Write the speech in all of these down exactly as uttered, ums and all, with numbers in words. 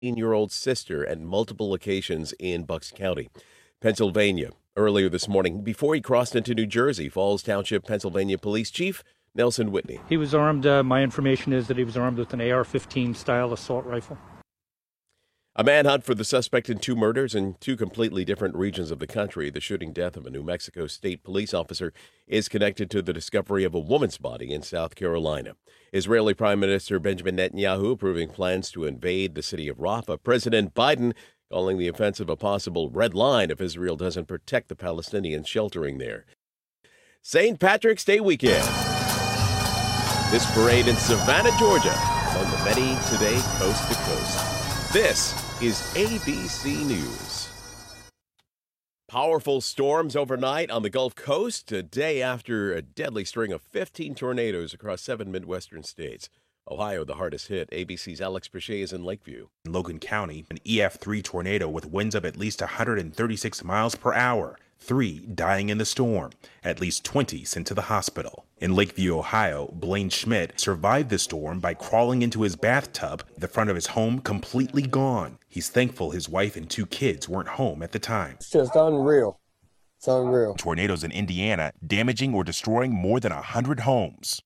eighteen-year-old sister at multiple locations in Bucks County, Pennsylvania, earlier this morning before he crossed into New Jersey. Falls Township, Pennsylvania Police Chief Nelson Whitney. He was armed. Uh, my information is that he was armed with an A R fifteen style assault rifle. A manhunt for the suspect in two murders in two completely different regions of the country. The shooting death of a New Mexico State police officer is connected to the discovery of a woman's body in South Carolina. Israeli Prime Minister Benjamin Netanyahu approving plans to invade the city of Rafah. President Biden calling the offensive a possible red line if Israel doesn't protect the Palestinians sheltering there. Saint Patrick's Day weekend. This parade in Savannah, Georgia, on the many today coast to coast. This is A B C News. Powerful storms overnight on the Gulf Coast, a day after a deadly string of fifteen tornadoes across seven Midwestern states. Ohio, the hardest hit. A B C's Alex Pichet is in Lakeview. In Logan County, an E F three tornado with winds of at least one hundred thirty-six miles per hour. Three dying in the storm. At least twenty sent to the hospital. In Lakeview, Ohio, Blaine Schmidt survived the storm by crawling into his bathtub, the front of his home completely gone. He's thankful his wife and two kids weren't home at the time. It's just unreal. It's unreal. Tornadoes in Indiana damaging or destroying more than one hundred homes.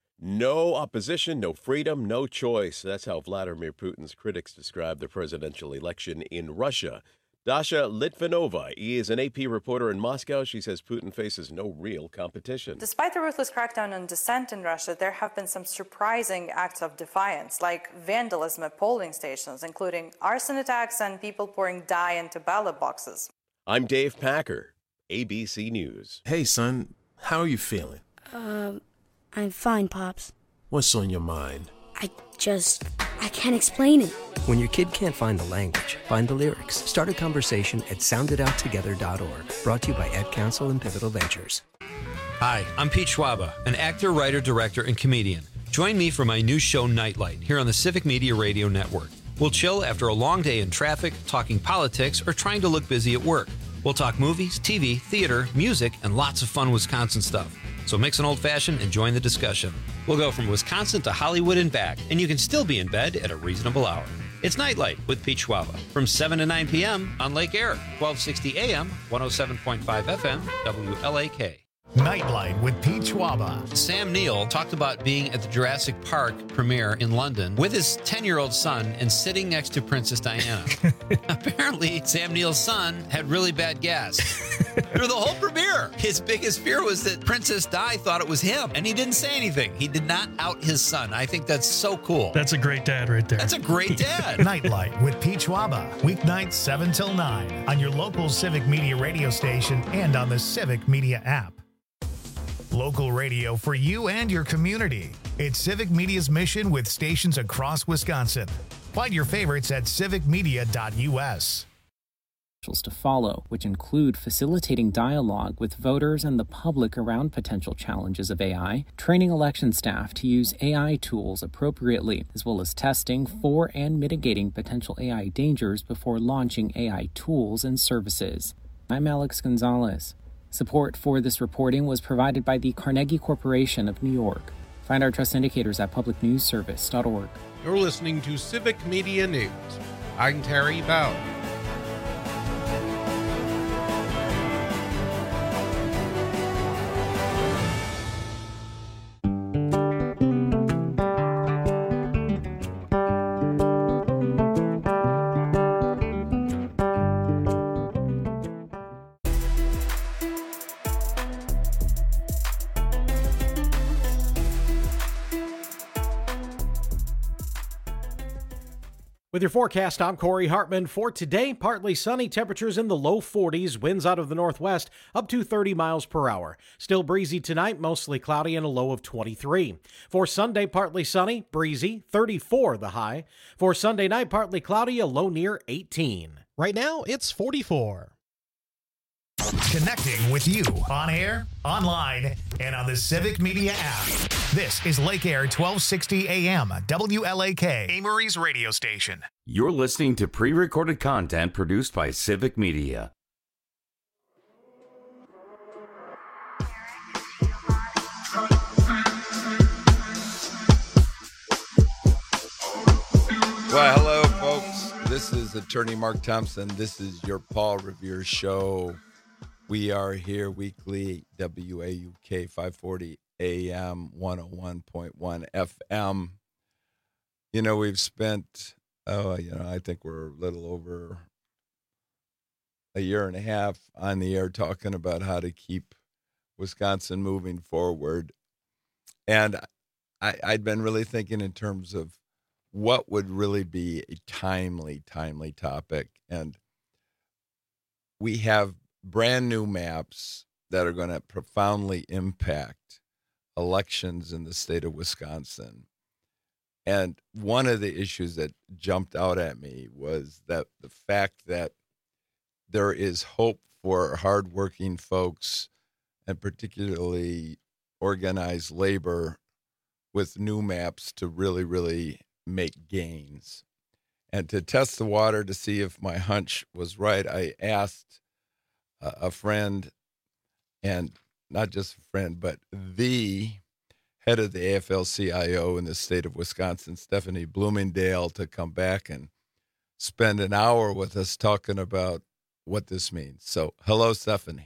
No opposition, no freedom, no choice. That's how Vladimir Putin's critics describe the presidential election in Russia. Dasha Litvinova is an A P reporter in Moscow. She says Putin faces no real competition. Despite the ruthless crackdown on dissent in Russia, there have been some surprising acts of defiance, like vandalism at polling stations, including arson attacks and people pouring dye into ballot boxes. I'm Dave Packer, A B C News. Hey, son, how are you feeling? Um, I'm fine, Pops. What's on your mind? I just, I can't explain it. When your kid can't find the language, find the lyrics. Start a conversation at sound it out together dot org. Brought to you by Ed Council and Pivotal Ventures. Hi, I'm Pete Schwaba, an actor, writer, director, and comedian. Join me for my new show, Nightlight, here on the Civic Media Radio Network. We'll chill after a long day in traffic, talking politics, or trying to look busy at work. We'll talk movies, T V, theater, music, and lots of fun Wisconsin stuff. So mix an old-fashioned and join the discussion. We'll go from Wisconsin to Hollywood and back, and you can still be in bed at a reasonable hour. It's Nightlight with Pete Schwaba from seven to nine p.m. on Lake Air, twelve sixty A M, one oh seven point five F M, W L A K. Nightlight with Pete Schwaba. Sam Neill talked about being at the Jurassic Park premiere in London with his ten-year-old son and sitting next to Princess Diana. Apparently, Sam Neill's son had really bad gas through the whole premiere. His biggest fear was that Princess Di thought it was him, and he didn't say anything. He did not out his son. I think that's so cool. That's a great dad right there. That's a great dad. Nightlight with Pete Schwaba. Weeknights seven till nine on your local Civic Media radio station and on the Civic Media app. Local radio for you and your community. It's Civic Media's mission with stations across Wisconsin. Find your favorites at civic media dot U S. To follow, which include facilitating dialogue with voters and the public around potential challenges of A I, training election staff to use A I tools appropriately, as well as testing for and mitigating potential A I dangers before launching A I tools and services. I'm Alex Gonzalez. Support for this reporting was provided by the Carnegie Corporation of New York. Find our trust indicators at public news service dot org. You're listening to Civic Media News. I'm Terry Bowden. With your forecast, I'm Corey Hartman. For today, partly sunny, temperatures in the low forties, winds out of the northwest up to thirty miles per hour. Still breezy tonight, mostly cloudy and a low of twenty-three. For Sunday, partly sunny, breezy, thirty-four the high. For Sunday night, partly cloudy, a low near eighteen. Right now, it's forty-four. Connecting with you on air, online, and on the Civic Media app. This is Lake Air twelve sixty A M, W L A K, Amory's radio station. You're listening to pre-recorded content produced by Civic Media. Well, hello, folks. This is Attorney Mark Thompson. This is your Paul Revere Show. We are here weekly, W A U K five forty A M, one oh one point one F M. You know, we've spent, oh, you know, I think we're a little over a year and a half on the air talking about how to keep Wisconsin moving forward. And I, I'd been really thinking in terms of what would really be a timely, timely topic. And we have brand new maps that are going to profoundly impact elections in the state of Wisconsin. And one of the issues that jumped out at me was that the fact that there is hope for hardworking folks and particularly organized labor with new maps to really, really make gains. And to test the water to see if my hunch was right, I asked uh, a friend, and not just a friend, but the head of the A F L C I O in the state of Wisconsin, Stephanie Bloomingdale, to come back and spend an hour with us talking about what this means. So, hello, Stephanie.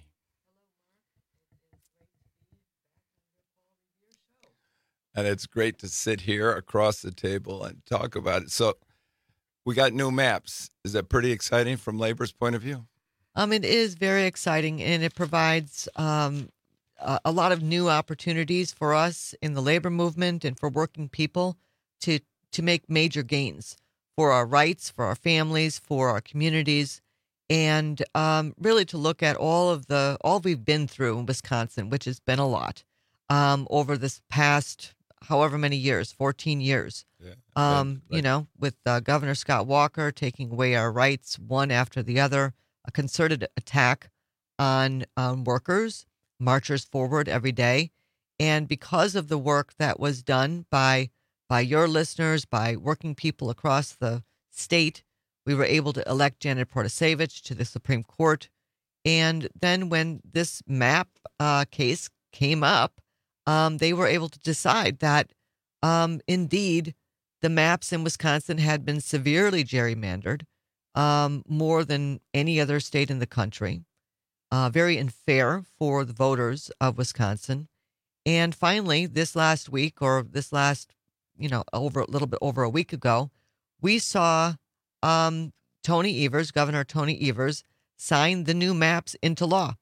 And it's great to sit here across the table and talk about it. So we got new maps. Is that pretty exciting from labor's point of view? Um, it is very exciting, and it provides um, a, a lot of new opportunities for us in the labor movement and for working people to to make major gains for our rights, for our families, for our communities, and um, really to look at all of the all we've been through in Wisconsin, which has been a lot um, over this past however many years, fourteen years, yeah, um, right. you know, with uh, Governor Scott Walker taking away our rights one after the other, a concerted attack on um, workers, marchers forward every day. And because of the work that was done by by your listeners, by working people across the state, we were able to elect Janet Protasevich to the Supreme Court. And then when this map uh, case came up, Um, they were able to decide that, um, indeed, the maps in Wisconsin had been severely gerrymandered, um, more than any other state in the country, uh, very unfair for the voters of Wisconsin. And finally, this last week, or this last, you know, over a little bit over a week ago, we saw um, Tony Evers, Governor Tony Evers, sign the new maps into law.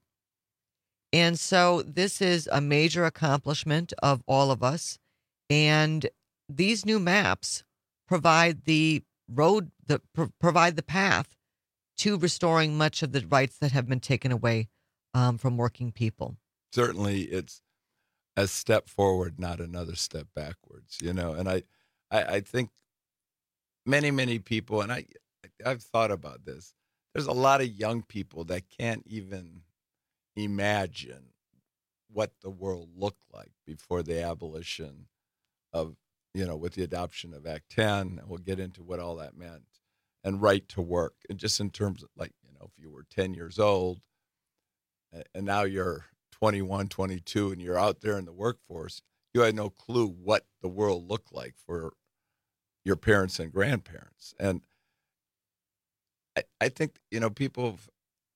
And so this is a major accomplishment of all of us. And these new maps provide the road, the, pro- provide the path to restoring much of the rights that have been taken away um, from working people. Certainly it's a step forward, not another step backwards, you know. And I, I, I think many, many people, and I, I've thought about this, there's a lot of young people that can't even imagine what the world looked like before the abolition of, you know, with the adoption of Act ten, and we'll get into what all that meant, and right to work. And just in terms of, like, you know, if you were ten years old and now you're twenty-one, twenty-two, and you're out there in the workforce, you had no clue what the world looked like for your parents and grandparents. And I, I think, you know, people have,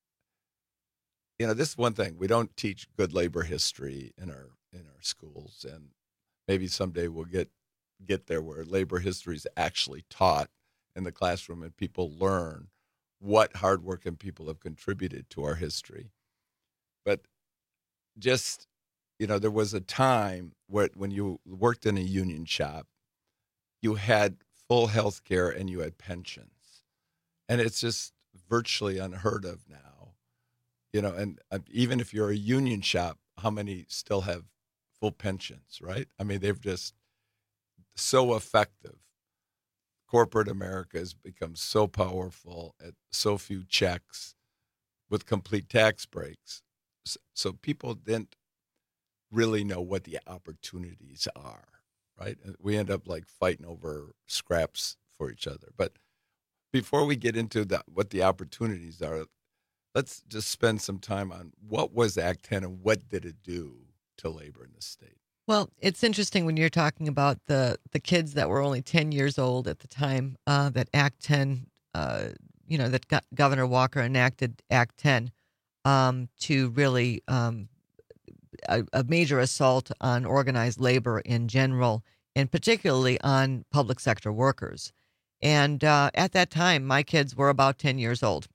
you know, this is one thing. We don't teach good labor history in our in our schools, and maybe someday we'll get get there where labor history is actually taught in the classroom and people learn what hardworking people have contributed to our history. But just, you know, there was a time where when you worked in a union shop, you had full health care and you had pensions. And it's just virtually unheard of now. You know, and uh, even if you're a union shop, how many still have full pensions, right? I mean, they've just so effective. Corporate America has become so powerful at so few checks with complete tax breaks. So, so people didn't really know what the opportunities are, right? We end up like fighting over scraps for each other. But before we get into the, what the opportunities are, let's just spend some time on what was Act ten and what did it do to labor in the state. Well, it's interesting when you're talking about the, the kids that were only ten years old at the time uh, that Act ten uh, you know, that Go- Governor Walker enacted Act ten um, to really um, a, a major assault on organized labor in general, and particularly on public sector workers. And uh, at that time, my kids were about ten years old.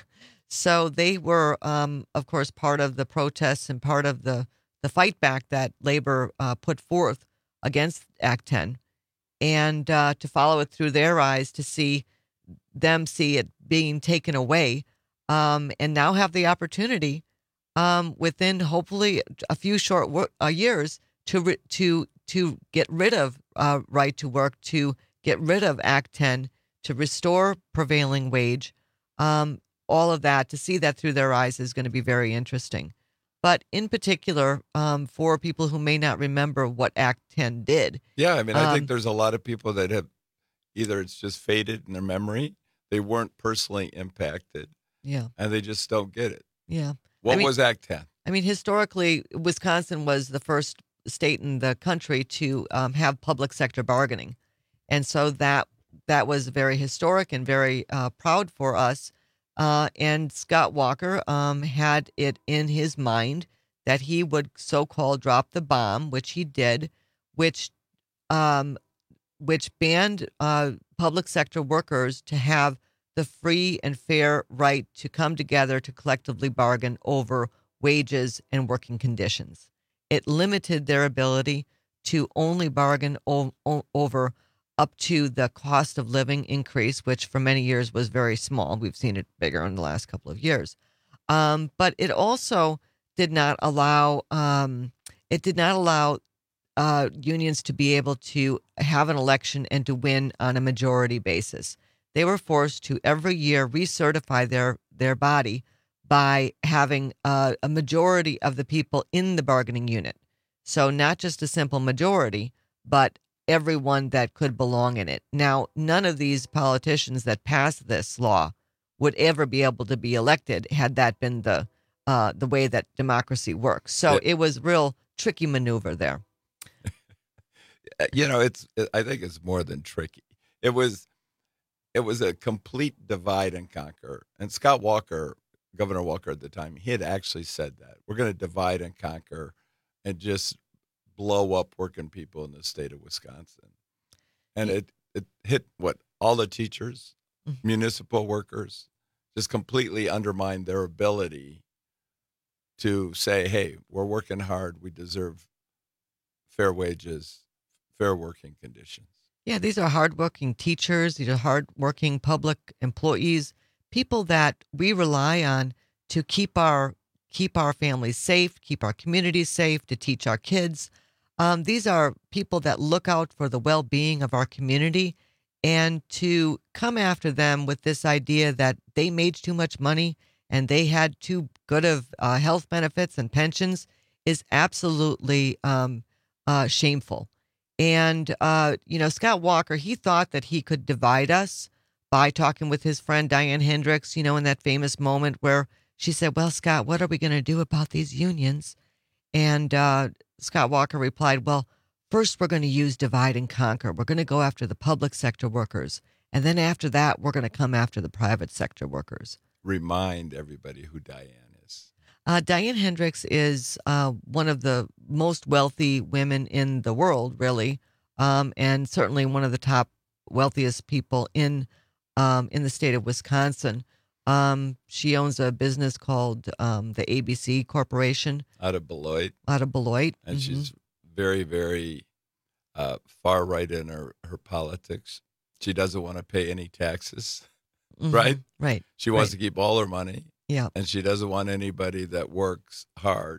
So they were, um, of course, part of the protests and part of the, the fight back that labor uh, put forth against Act ten. And uh, to follow it through their eyes, to see them see it being taken away, um, and now have the opportunity um, within hopefully a few short wor- uh, years to re- to to get rid of uh, right to work, to get rid of Act ten, to restore prevailing wage, um, all of that, to see that through their eyes is going to be very interesting. But in particular, um, for people who may not remember what Act ten did. Yeah, I mean, I um, think there's a lot of people that have either it's just faded in their memory, they weren't personally impacted, Yeah. and they just don't get it. Yeah. What I mean- was Act ten? I mean, historically, Wisconsin was the first state in the country to um, have public sector bargaining. And so that that was very historic and very uh, proud for us. Uh, and Scott Walker um, had it in his mind that he would so-called drop the bomb, which he did, which um, which banned uh, public sector workers to have the free and fair right to come together to collectively bargain over wages and working conditions. It limited their ability to only bargain o- o- over up to the cost of living increase, which for many years was very small. We've seen it bigger in the last couple of years. Um, but it also did not allow um, it did not allow uh, unions to be able to have an election and to win on a majority basis. They were forced to every year recertify their their body by having uh, a majority of the people in the bargaining unit. So not just a simple majority, but everyone that could belong in it. Now, none of these politicians that passed this law would ever be able to be elected had that been the uh, the way that democracy works. So Yeah. it was real tricky maneuver there. You know, it's. I think it's more than tricky. It was, it was a complete divide and conquer. And Scott Walker, Governor Walker at the time, he had actually said that we're going to divide and conquer, and just blow up working people in the state of Wisconsin. And it it hit what all the teachers, Mm-hmm. municipal workers, just completely undermined their ability to say, hey, we're working hard, we deserve fair wages, fair working conditions. Yeah, these are hardworking teachers. These are hardworking public employees, people that we rely on to keep our keep our families safe, keep our communities safe, to teach our kids. Um, these are people that look out for the well-being of our community, and to come after them with this idea that they made too much money and they had too good of uh, health benefits and pensions is absolutely um, uh, shameful. And, uh, you know, Scott Walker, he thought that he could divide us by talking with his friend Diane Hendricks, you know, in that famous moment where she said, well, Scott, what are we going to do about these unions? And uh, Scott Walker replied, well, first we're going to use divide and conquer. We're going to go after the public sector workers. And then after that, we're going to come after the private sector workers. Remind everybody who Diane is. Uh, Diane Hendricks is uh, one of the most wealthy women in the world, really, um, and certainly one of the top wealthiest people in um, in the state of Wisconsin. Um, she owns a business called um, the A B C Corporation. Out of Beloit. Out of Beloit. And Mhm. she's very, very uh, far right in her, her politics. She doesn't want to pay any taxes, Mhm. right? Right. She wants right. to keep all her money. Yeah. And she doesn't want anybody that works hard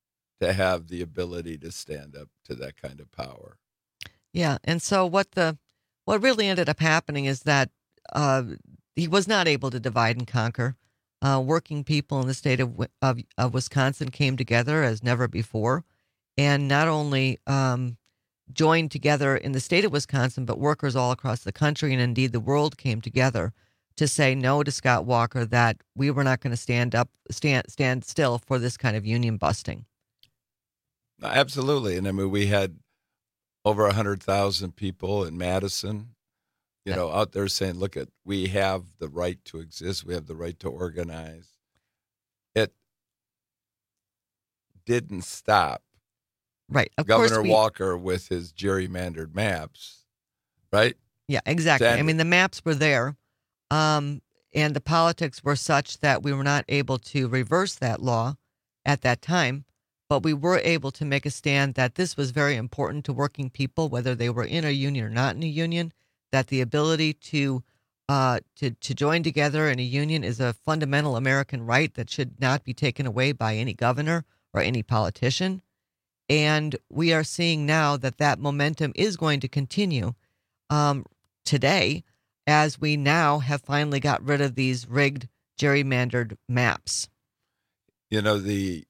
to have the ability to stand up to that kind of power. Yeah, and so what the what really ended up happening is that uh, he was not able to divide and conquer. Uh, working people in the state of, of of Wisconsin came together as never before, and not only um, joined together in the state of Wisconsin, but workers all across the country and indeed the world came together to say no to Scott Walker, that we were not going to stand up, stand stand still for this kind of union busting. Absolutely. And I mean, we had over one hundred thousand people in Madison you know, out there saying, look, at we have the right to exist. We have the right to organize. It didn't stop. Right. Of Governor course we, Walker with his gerrymandered maps, right? Yeah, exactly. Standard. I mean, the maps were there, um, and the politics were such that we were not able to reverse that law at that time, but we were able to make a stand that this was very important to working people, whether they were in a union or not in a union, that the ability to uh, to, to join together in a union is a fundamental American right that should not be taken away by any governor or any politician. And we are seeing now that that momentum is going to continue um, today, as we now have finally got rid of these rigged, gerrymandered maps. You know, the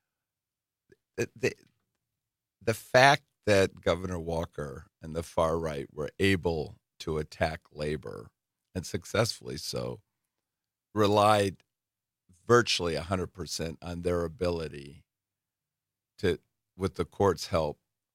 the the fact that Governor Walker and the far right were able to attack labor, and successfully so, relied virtually one hundred percent on their ability to, with the court's help,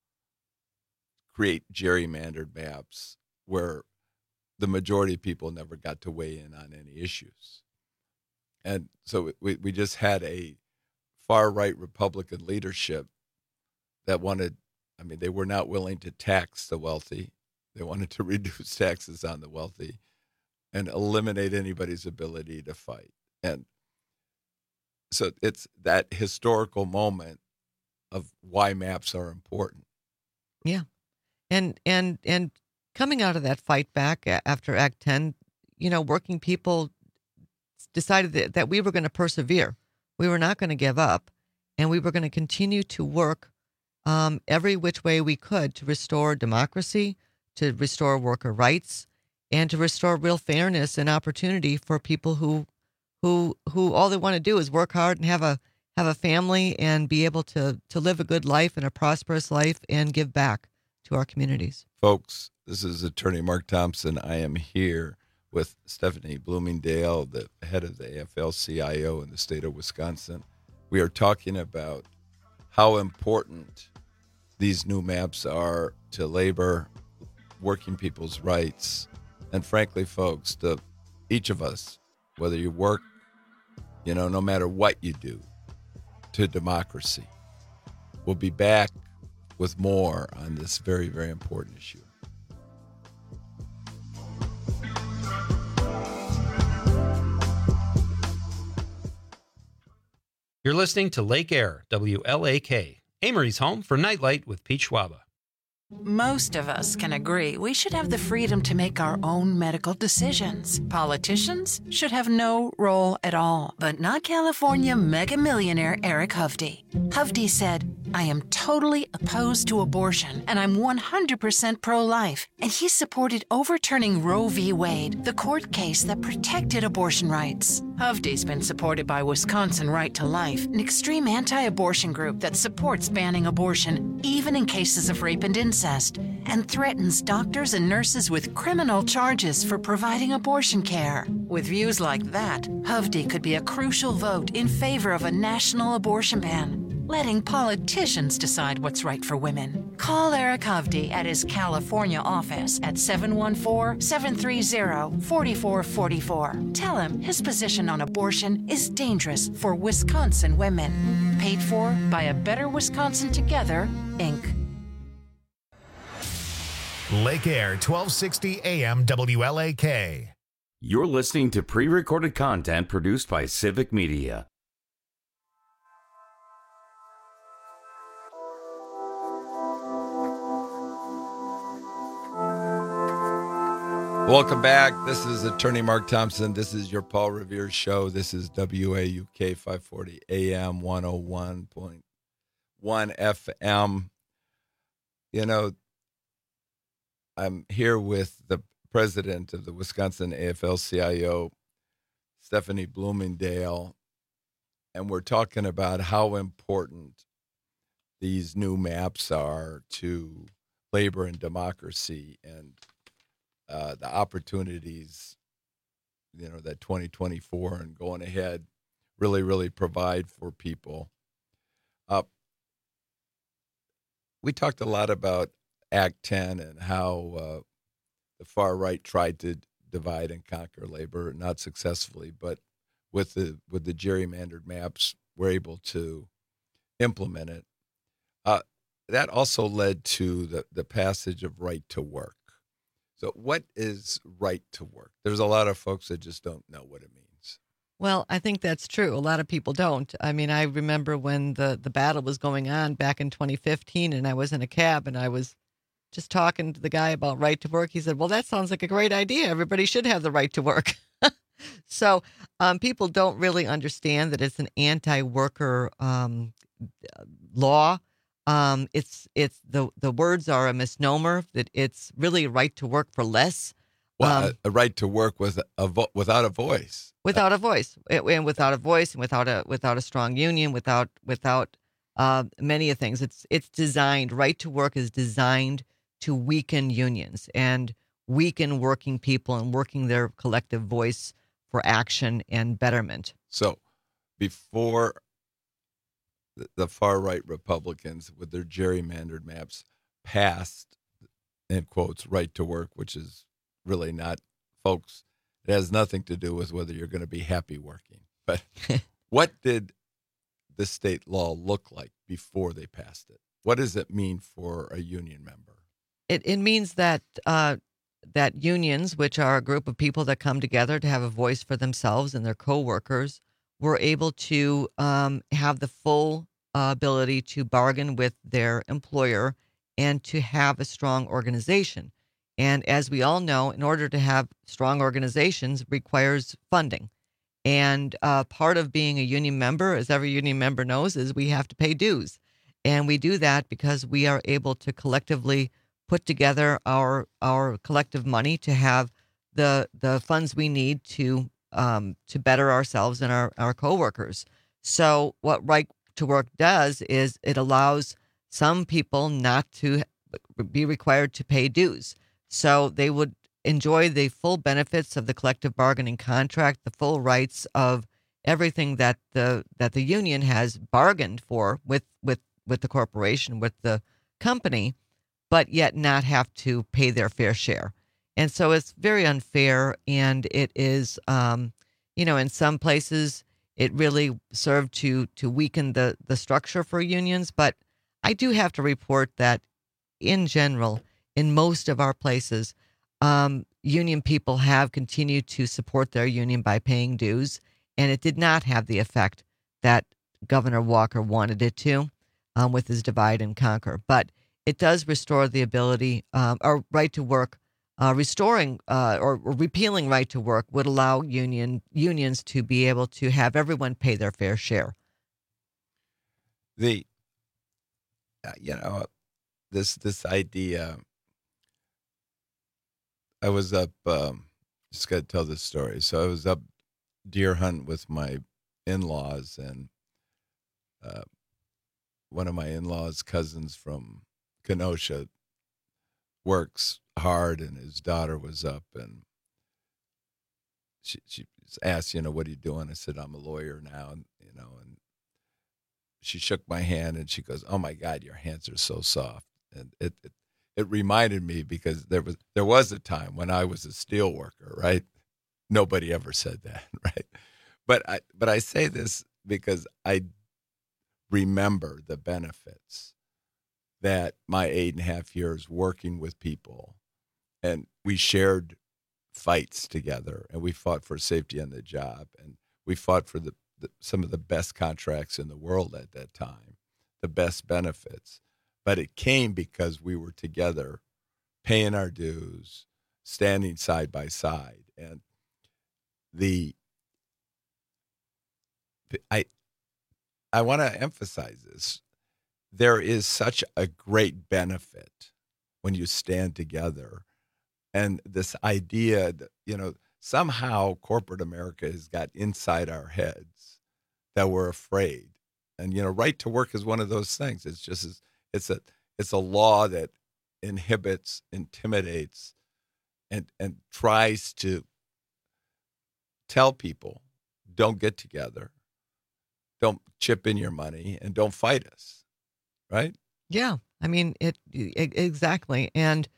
create gerrymandered maps where the majority of people never got to weigh in on any issues. And so we, we just had a far-right Republican leadership that wanted, I mean, they were not willing to tax the wealthy. They wanted to reduce taxes on the wealthy and eliminate anybody's ability to fight. And so it's that historical moment of why maps are important. Yeah. And and and coming out of that fight back after Act ten, you know, working people decided that, that we were going to persevere. We were not going to give up, and we were going to continue to work um, every which way we could to restore democracy, to restore worker rights, and to restore real fairness and opportunity for people who who who all they want to do is work hard and have a have a family and be able to to live a good life and a prosperous life and give back to our communities. Folks, this is Attorney Mark Thompson. I am here with Stephanie Bloomingdale, the head of the A F L C I O in the state of Wisconsin. We are talking about how important these new maps are to labor, working people's rights, and frankly, folks, to each of us, whether you work, you know, no matter what you do, to democracy. We'll be back with more on this very, very important issue. You're listening to Lake Air, W L A K, Amory's home for Nightlight with Pete Schwaba. Most of us can agree we should have the freedom to make our own medical decisions. Politicians should have no role at all, but not California mega millionaire Eric Hovde. Hovde said, I am totally opposed to abortion, and I'm one hundred percent pro-life. And he supported overturning Roe v. Wade, the court case that protected abortion rights. Hovde's been supported by Wisconsin Right to Life, an extreme anti-abortion group that supports banning abortion, even in cases of rape and incest, and threatens doctors and nurses with criminal charges for providing abortion care. With views like that, Hovde could be a crucial vote in favor of a national abortion ban, letting politicians decide what's right for women. Call Eric Hovde at his California office at seven one four, seven three zero, four four four four. Tell him his position on abortion is dangerous for Wisconsin women. Paid for by A Better Wisconsin Together, Incorporated. Lake Air, twelve sixty A M W L A K. You're listening to pre-recorded content produced by Civic Media. Welcome back. This is Attorney Mark Thompson. This is your Paul Revere Show. This is W A U K five forty A M one oh one point one F M. You know, I'm here with the president of the Wisconsin A F L C I O, Stephanie Bloomingdale, and we're talking about how important these new maps are to labor and democracy and uh, the opportunities, you know, that twenty twenty-four and going ahead really, really provide for people. Uh, we talked a lot about Act ten and how uh, the the far right tried to divide and conquer labor, not successfully, but with the with the gerrymandered maps, we're able to implement it. Uh, that also led to the, the passage of right to work. So what is right to work? There's a lot of folks that just don't know what it means. Well, I think that's true. A lot of people don't. I mean, I remember when the, the battle was going on back in twenty fifteen, and I was in a cab, and I was just talking to the guy about right to work. He said, well, that sounds like a great idea. Everybody should have the right to work. So um, people don't really understand that it's an anti-worker um, law. Um, it's it's the the words are a misnomer. That it's really right to work for less. Well, um, a, a right to work with a vo- without a voice. Without a voice, and without a voice, and without a without a strong union, without without uh, many of things. It's it's designed. Right to work is designed to weaken unions and weaken working people and working their collective voice for action and betterment. So, before the, the far right Republicans with their gerrymandered maps passed, in quotes, right to work, which is really not, folks. It has nothing to do with whether you're going to be happy working. But what did the state law look like before they passed it? What does it mean for a union member? It it means that uh, that unions, which are a group of people that come together to have a voice for themselves and their coworkers, were able to um, have the full uh, ability to bargain with their employer and to have a strong organization. And as we all know, in order to have strong organizations requires funding. And uh, part of being a union member, as every union member knows, is we have to pay dues. And we do that because we are able to collectively put together our our collective money to have the the funds we need to um, to better ourselves and our, our coworkers. So what Right to Work does is it allows some people not to be required to pay dues. So they would enjoy the full benefits of the collective bargaining contract, the full rights of everything that the that the union has bargained for with with, with the corporation, with the company, but yet not have to pay their fair share. And so it's very unfair, and it is, um, you know, in some places it really served to to weaken the, the structure for unions. But I do have to report that in general, in most of our places, um, union people have continued to support their union by paying dues, and it did not have the effect that Governor Walker wanted it to um, with his divide and conquer. But it does restore the ability, um, or right to work, uh, restoring uh, or, or repealing right to work would allow union unions to be able to have everyone pay their fair share. The, uh, you know, this this idea. I was up. Um, just got to tell this story. So I was up deer hunt with my in-laws, and uh, one of my in-laws' cousins from Kenosha works hard, and his daughter was up, and she she asked, you know, what are you doing? I said, I'm a lawyer now, and you know, and she shook my hand, and she goes, oh my God, your hands are so soft, and it. it It reminded me because there was there was a time when I was a steel worker, right? Nobody ever said that, right? But I but I say this because I remember the benefits that my eight and a half years working with people, and we shared fights together, and we fought for safety on the job, and we fought for the, the some of the best contracts in the world at that time, the best benefits. But it came because we were together, paying our dues, standing side by side. And the I I want to emphasize this. There is such a great benefit when you stand together. And this idea that, you know, somehow corporate America has got inside our heads that we're afraid. And, you know, right to work is one of those things. It's just as It's a it's a law that inhibits, intimidates, and and tries to tell people, don't get together, don't chip in your money, and don't fight us, right? Yeah, I mean it, it exactly. And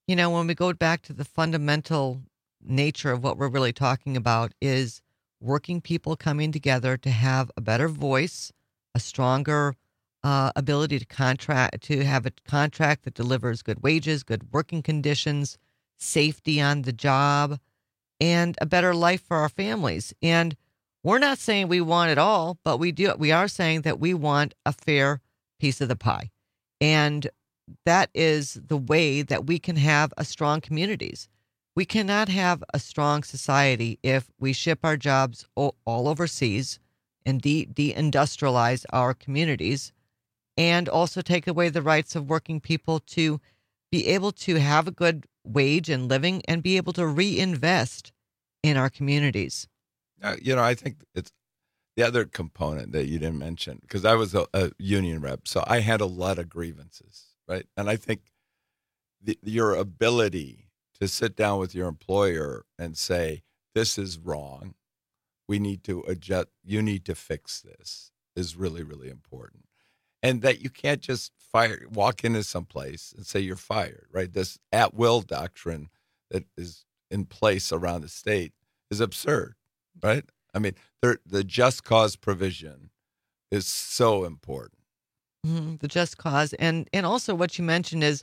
you know, when we go back to the fundamental nature of what we're really talking about is working people coming together to have a better voice, a stronger uh, ability to contract, to have a contract that delivers good wages, good working conditions, safety on the job, and a better life for our families. And we're not saying we want it all, but we do. We are saying that we want a fair piece of the pie. And that is the way that we can have a strong communities. We cannot have a strong society if we ship our jobs all, all overseas and de- deindustrialize our communities and also take away the rights of working people to be able to have a good wage and living and be able to reinvest in our communities. Uh, you know, I think it's the other component that you didn't mention, because I was a, a union rep, so I had a lot of grievances, right? And I think the, your ability to sit down with your employer and say, this is wrong, we need to adjust, you need to fix this, is really, really important. And that you can't just fire, walk into someplace and say you're fired, right? This at-will doctrine that is in place around the state is absurd, right? I mean, the just cause provision is so important. Mm-hmm, the just cause. And and also what you mentioned is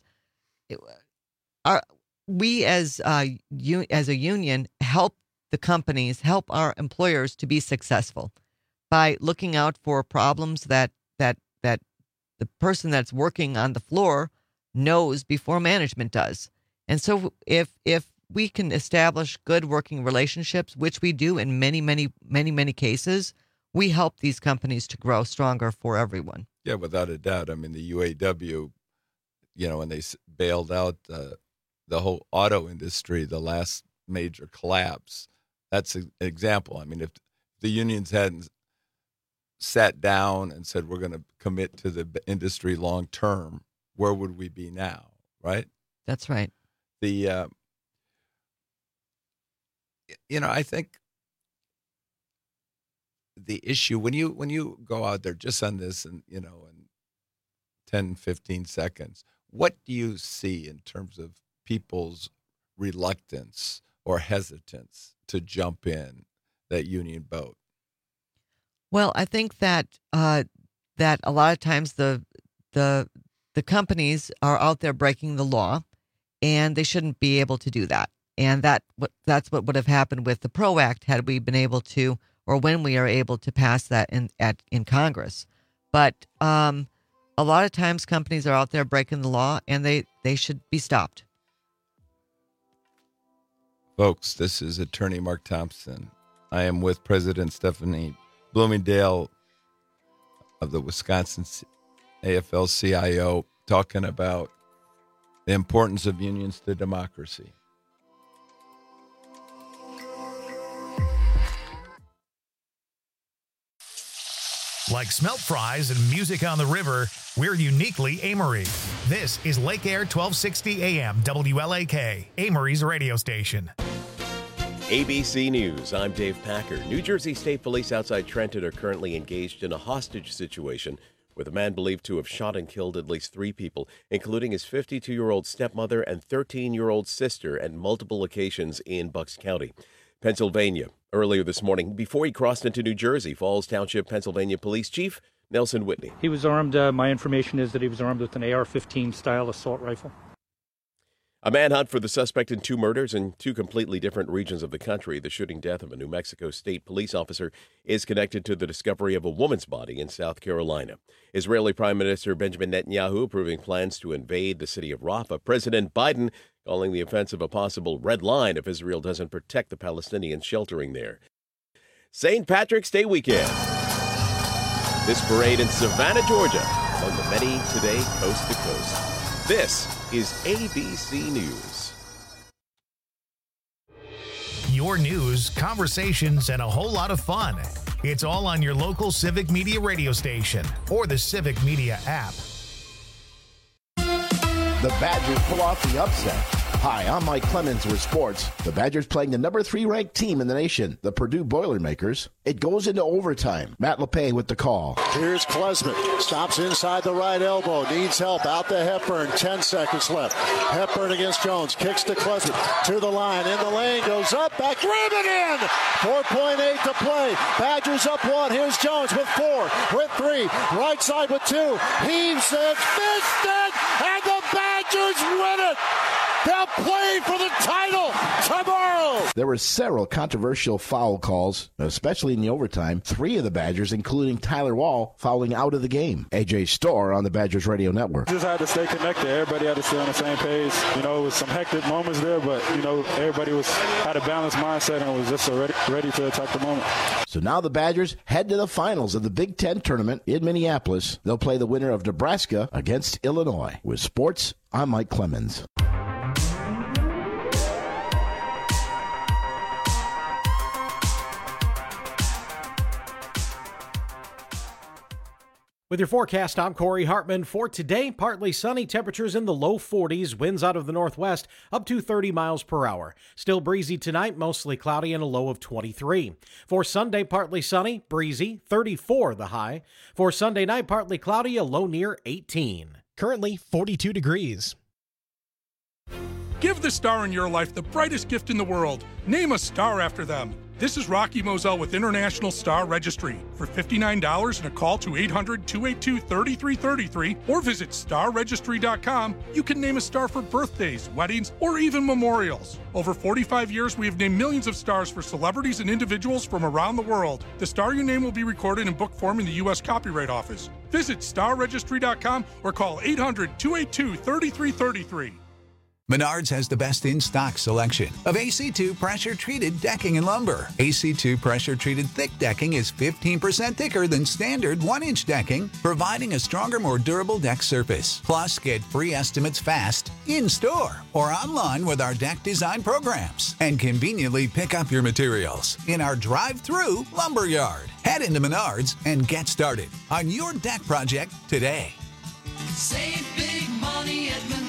our, we as, uh, u- as a union help the companies, help our employers to be successful by looking out for problems that that that the person that's working on the floor knows before management does. And so if if we can establish good working relationships, which we do in many, many, many, many cases, we help these companies to grow stronger for everyone. Yeah, without a doubt. I mean, the U A W, you know, when they bailed out uh, the whole auto industry, the last major collapse, that's an example. I mean, if the unions hadn't sat down and said, we're going to commit to the industry long term, where would we be now, right? That's right. The, uh, you know, I think the issue when you when you go out there just on this and, you know, in ten, fifteen seconds, what do you see in terms of people's reluctance or hesitance to jump in that union boat? Well, I think that uh, that a lot of times the the the companies are out there breaking the law, and they shouldn't be able to do that. And that what that's what would have happened with the PRO Act had we been able to, or when we are able to pass that in at in Congress. But um, a lot of times companies are out there breaking the law, and they, they should be stopped. Folks, this is Attorney Mark Thompson. I am with President Stephanie Bloomingdale of the Wisconsin A F L C I O, talking about the importance of unions to democracy. Like smelt fries and music on the river, we're uniquely Amory. This is Lake Air twelve sixty A M W L A K, Amory's radio station. A B C News, I'm Dave Packer. New Jersey State Police outside Trenton are currently engaged in a hostage situation with a man believed to have shot and killed at least three people, including his fifty-two-year-old stepmother and thirteen-year-old sister at multiple occasions in Bucks County, Pennsylvania. Earlier this morning, before he crossed into New Jersey, Falls Township, Pennsylvania Police Chief Nelson Whitney. He was armed. Uh, my information is that he was armed with an A R fifteen style assault rifle. A manhunt for the suspect in two murders in two completely different regions of the country. The shooting death of a New Mexico State police officer is connected to the discovery of a woman's body in South Carolina. Israeli Prime Minister Benjamin Netanyahu approving plans to invade the city of Rafah. President Biden calling the offensive a possible red line if Israel doesn't protect the Palestinians sheltering there. Saint Patrick's Day weekend. This parade in Savannah, Georgia, among the many today coast to coast. This is A B C News. Your news, conversations, and a whole lot of fun. It's all on your local Civic Media radio station or the Civic Media app. The Badgers pull off the upset Hi, I'm Mike Clemens with sports. The Badgers playing the number three ranked team in the nation, the Purdue Boilermakers. It goes into overtime. Matt LePay with the call. Here's Klesmit. Stops inside the right elbow. Needs help. Out to Hepburn. Ten seconds left. Hepburn against Jones. Kicks to Klesmit. To the line. In the lane. Goes up. Back. Ribbon in. four point eight to play. Badgers up one. Here's Jones with four. With three. Right side with two. Heaves it. Missed it. And the Badgers win it. They'll play for the title tomorrow. There were several controversial foul calls, especially in the overtime. Three of the Badgers, including Tyler Wall, fouling out of the game. A J Storr on the Badgers Radio Network. Just had to stay connected. Everybody had to stay on the same page. You know, it was some hectic moments there, but, you know, everybody was had a balanced mindset and was just ready, ready to attack the moment. So now the Badgers head to the finals of the Big Ten tournament in Minneapolis. They'll play the winner of Nebraska against Illinois. With sports, I'm Mike Clemens. With your forecast, I'm Corey Hartman. For today, partly sunny, temperatures in the low forties, winds out of the northwest up to thirty miles per hour. Still breezy tonight, mostly cloudy and a low of twenty-three. For Sunday, partly sunny, breezy, thirty-four the high. For Sunday night, partly cloudy, a low near eighteen. Currently forty-two degrees. Give the star in your life the brightest gift in the world. Name a star after them. This is Rocky Moselle with International Star Registry. For fifty-nine dollars and a call to eight hundred, two eight two, three three three three or visit star registry dot com, you can name a star for birthdays, weddings, or even memorials. Over forty-five years, we have named millions of stars for celebrities and individuals from around the world. The star you name will be recorded in book form in the U S Copyright Office. Visit star registry dot com or call eight hundred, two eight two, three three three three. Menards has the best in-stock selection of A C two pressure-treated decking and lumber. A C two pressure-treated thick decking is fifteen percent thicker than standard one-inch decking, providing a stronger, more durable deck surface. Plus, get free estimates fast, in-store, or online with our deck design programs. And conveniently pick up your materials in our drive-through lumber yard. Head into Menards and get started on your deck project today. Save big money at Menards.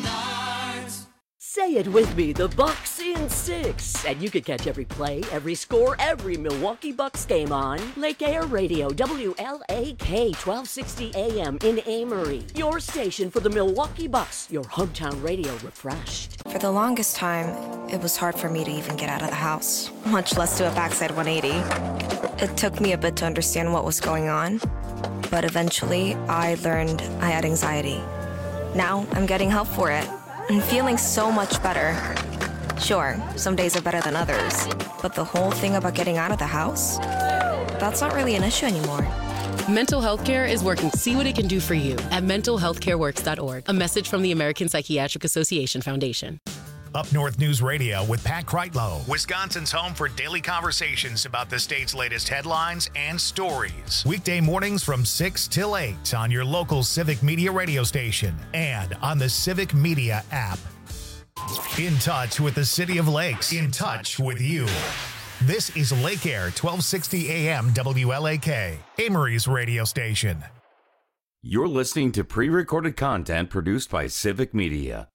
Say it with me, the Bucks in six. And you can catch every play, every score, every Milwaukee Bucks game on Lake Air Radio, W L A K, twelve sixty A M in Amory. Your station for the Milwaukee Bucks, your hometown radio refreshed. For the longest time, it was hard for me to even get out of the house, much less do a backside one eighty. It took me a bit to understand what was going on, but eventually I learned I had anxiety. Now I'm getting help for it. I'm feeling so much better. Sure, some days are better than others, but the whole thing about getting out of the house, that's not really an issue anymore. Mental health care is working. See what it can do for you at mental health care works dot org. A message from the American Psychiatric Association Foundation. Up North News Radio with Pat Kreitlow, Wisconsin's home for daily conversations about the state's latest headlines and stories. Weekday mornings from six till eight on your local Civic Media radio station and on the Civic Media app. In touch with the City of Lakes. In touch with you. This is Lake Air, twelve sixty A M W L A K, Amory's radio station. You're listening to pre-recorded content produced by Civic Media.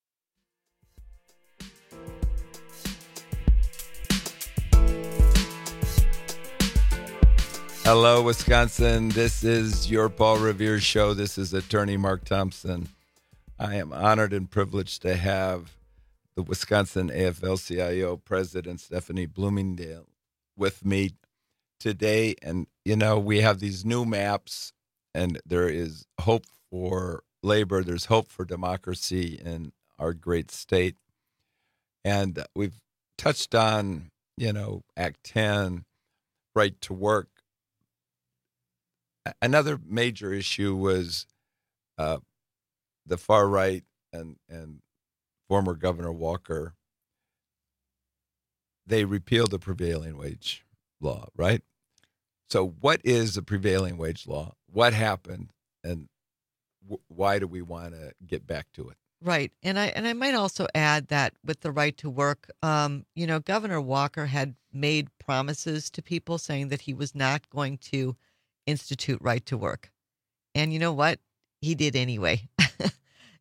Hello, Wisconsin. This is your Paul Revere show. This is attorney Mark Thompson. I am honored and privileged to have the Wisconsin A F L C I O president, Stephanie Bloomingdale, with me today. And, you know, we have these new maps, and there is hope for labor. There's hope for democracy in our great state. And we've touched on, you know, Act ten, right to work. Another major issue was uh, the far right and, and former Governor Walker. They repealed the prevailing wage law, right? So what is the prevailing wage law? What happened? And w- why do we want to get back to it? Right. And I and I might also add that with the right to work, um, you know, Governor Walker had made promises to people saying that he was not going to institute right to work. And you know what? He did anyway.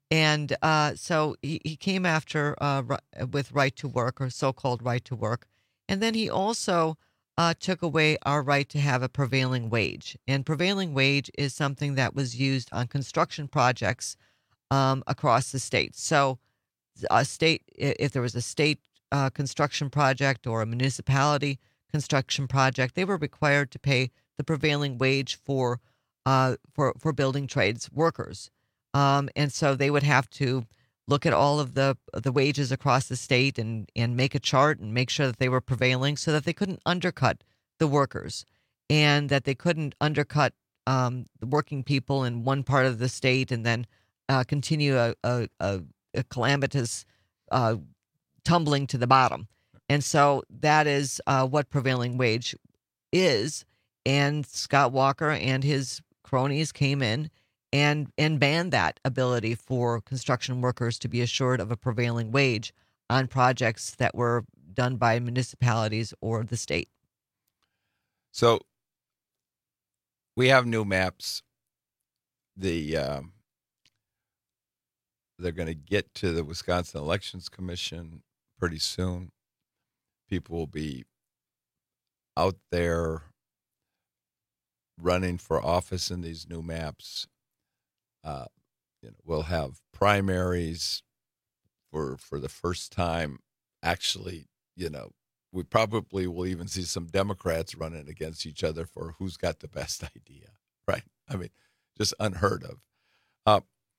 And uh, so he, he came after uh, ri- with right to work, or so-called right to work. And then he also uh, took away our right to have a prevailing wage. And prevailing wage is something that was used on construction projects um, across the state. So a state, if there was a state uh, construction project or a municipality construction project, they were required to pay the prevailing wage for uh, for for building trades workers. Um, and so they would have to look at all of the the wages across the state and and make a chart and make sure that they were prevailing, so that they couldn't undercut the workers, and that they couldn't undercut um, the working people in one part of the state and then uh, continue a, a, a, a calamitous uh, tumbling to the bottom. And so that is uh, what prevailing wage is. And Scott Walker and his cronies came in and and banned that ability for construction workers to be assured of a prevailing wage on projects that were done by municipalities or the state. So we have new maps. The um, they're going to get to the Wisconsin Elections Commission pretty soon. People will be out there running for office in these new maps. Uh, you know, we'll have primaries for for the first time. Actually, you know, we probably will even see some Democrats running against each other for who's got the best idea, right? I mean, just unheard of. Uh,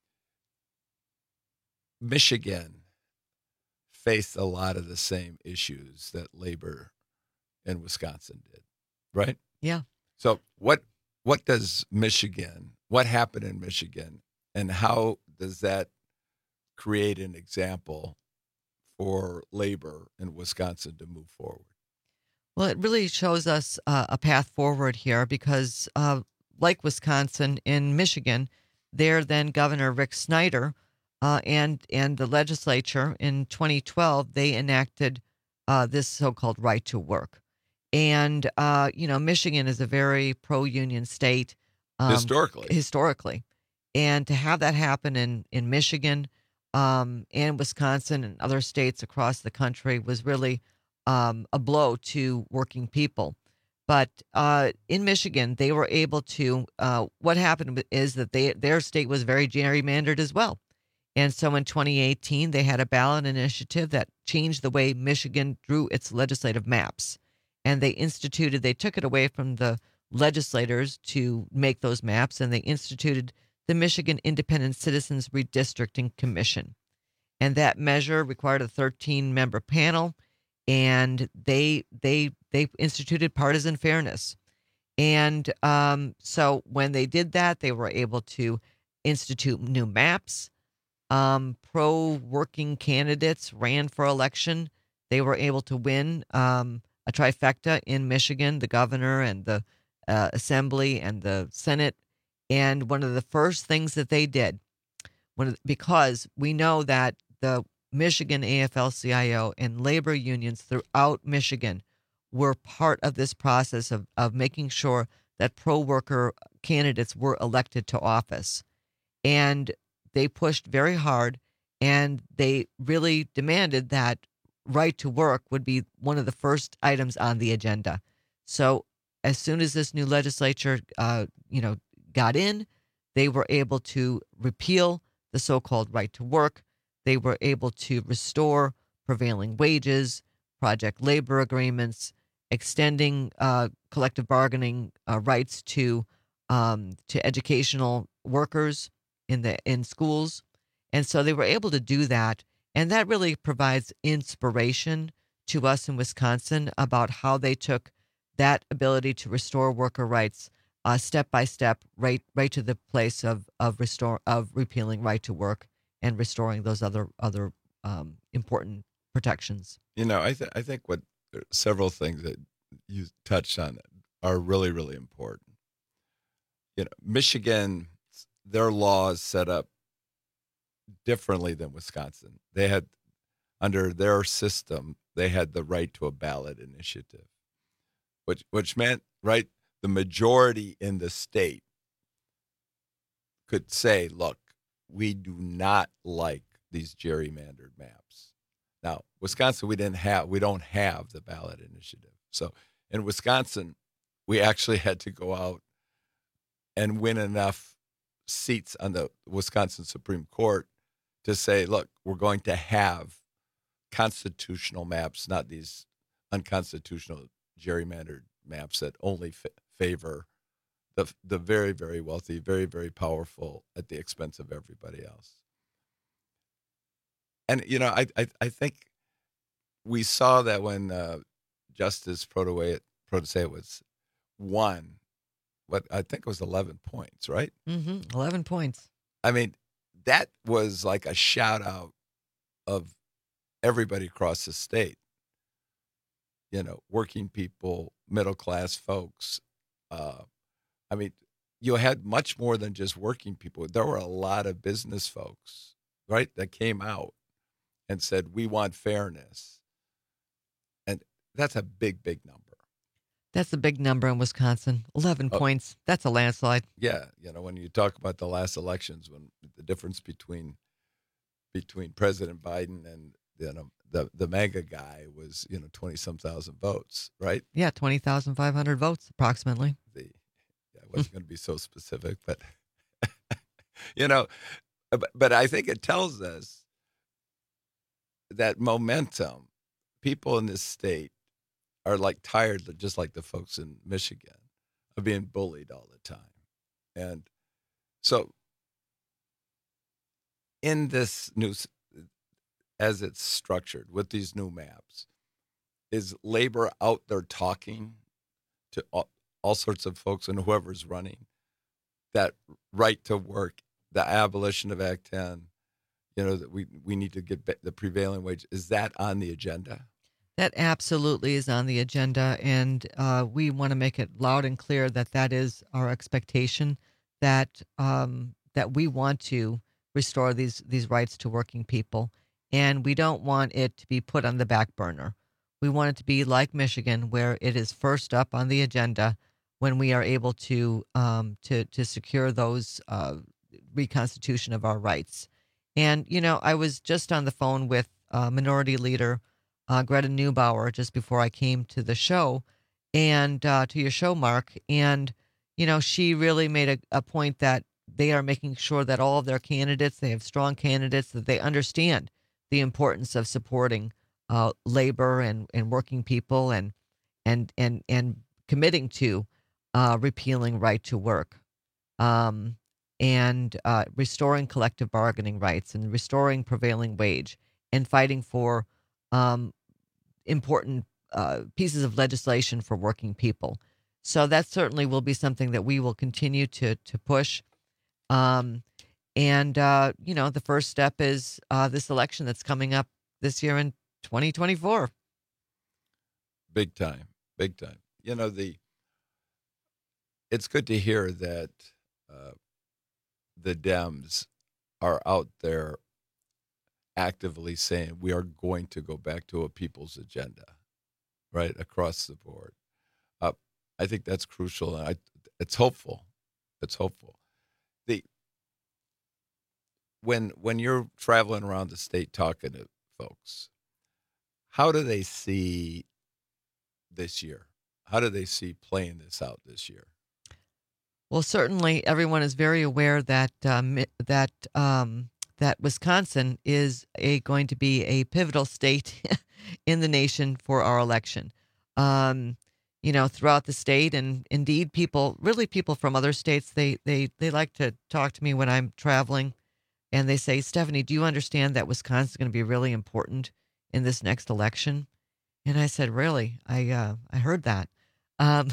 Michigan faced a lot of the same issues that labor in Wisconsin did, right? Yeah. So what what does Michigan, what happened in Michigan, and how does that create an example for labor in Wisconsin to move forward? Well, it really shows us uh, a path forward here because, uh, like Wisconsin, in Michigan, there then Governor Rick Snyder uh, and and the legislature in twenty twelve, they enacted uh, this so-called right to work. And, uh, you know, Michigan is a very pro-union state. Um, historically. Historically. And to have that happen in, in Michigan um, and Wisconsin and other states across the country was really um, a blow to working people. But uh, in Michigan, they were able to, uh, what happened is that they their state was very gerrymandered as well. And so in twenty eighteen, they had a ballot initiative that changed the way Michigan drew its legislative maps. And they instituted, they took it away from the legislators to make those maps, and they instituted the Michigan Independent Citizens Redistricting Commission. And that measure required a thirteen-member panel, and they they they instituted partisan fairness. And um, so when they did that, they were able to institute new maps. Um, pro-working candidates ran for election. They were able to win um, a trifecta in Michigan, the governor and the uh, assembly and the Senate. And one of the first things that they did, one of the, because we know that the Michigan A F L C I O and labor unions throughout Michigan were part of this process of, of making sure that pro-worker candidates were elected to office. And they pushed very hard, and they really demanded that right to work would be one of the first items on the agenda. So as soon as this new legislature, uh, you know, got in, they were able to repeal the so-called right to work. They were able to restore prevailing wages, project labor agreements, extending uh, collective bargaining uh, rights to um, to educational workers in the in schools. And so they were able to do that. And that really provides inspiration to us in Wisconsin about how they took that ability to restore worker rights uh, step by step, right right to the place of of restore of repealing right to work and restoring those other other um, important protections. You know, I th- I think what several things that you touched on are really really important. You know, Michigan, their laws set up differently than Wisconsin. They had, under their system, they had the right to a ballot initiative, which which meant, right, the majority in the state could say, look, we do not like these gerrymandered maps. Now, Wisconsin, we didn't have, we don't have the ballot initiative. So in Wisconsin, we actually had to go out and win enough seats on the Wisconsin Supreme Court to say, look, we're going to have constitutional maps, not these unconstitutional gerrymandered maps that only f- favor the the very, very wealthy, very, very powerful at the expense of everybody else. And, you know, I I, I think we saw that when uh, Justice Protasiewicz won, what I think it was eleven points, right? Mm-hmm. eleven points. I mean, that was like a shout out of everybody across the state. You know, working people, middle class folks. Uh, I mean, you had much more than just working people. There were a lot of business folks, right, that came out and said, we want fairness. And that's a big, big number. That's a big number in Wisconsin. eleven Oh. points. That's a landslide. Yeah, you know, when you talk about the last elections, when the difference between between President Biden and, you know, the the MAGA guy was, you know, twenty some thousand votes, right? Yeah, twenty thousand five hundred votes approximately. The yeah, I wasn't going to be so specific, but you know, but, but I think it tells us that momentum. People in this state are like tired, just like the folks in Michigan, of being bullied all the time. And so in this new, as it's structured with these new maps, is labor out there talking to all, all sorts of folks and whoever's running that right to work, the abolition of Act ten, you know, that we, we need to get the prevailing wage. Is that on the agenda? That absolutely is on the agenda, and uh, we want to make it loud and clear that that is our expectation, that um, that we want to restore these these rights to working people, and we don't want it to be put on the back burner. We want it to be like Michigan, where it is first up on the agenda when we are able to um, to to secure those uh, reconstitution of our rights. And you know, I was just on the phone with uh, Minority Leader Uh, Greta Neubauer just before I came to the show and uh, to your show, Mark. And, you know, she really made a, a point that they are making sure that all of their candidates, they have strong candidates, that they understand the importance of supporting uh, labor and, and working people and and and and committing to uh, repealing right to work um, and uh, restoring collective bargaining rights and restoring prevailing wage and fighting for um, important uh, pieces of legislation for working people. So that certainly will be something that we will continue to to push. Um, and, uh, you know, the first step is uh, this election that's coming up this year in twenty twenty-four. Big time, big time. You know, the it's good to hear that uh, the Dems are out there actively saying we are going to go back to a people's agenda, right, across the board. Uh, I think that's crucial, and I, it's hopeful. It's hopeful. The when when you're traveling around the state talking to folks, how do they see this year? How do they see playing this out this year? Well, certainly everyone is very aware that um, that. Um, that Wisconsin is a going to be a pivotal state in the nation for our election. Um, you know, throughout the state, and indeed people, really people from other states, they, they, they like to talk to me when I'm traveling, and they say, Stephanie, do you understand that Wisconsin is going to be really important in this next election? And I said, really? I, uh, I heard that. Um,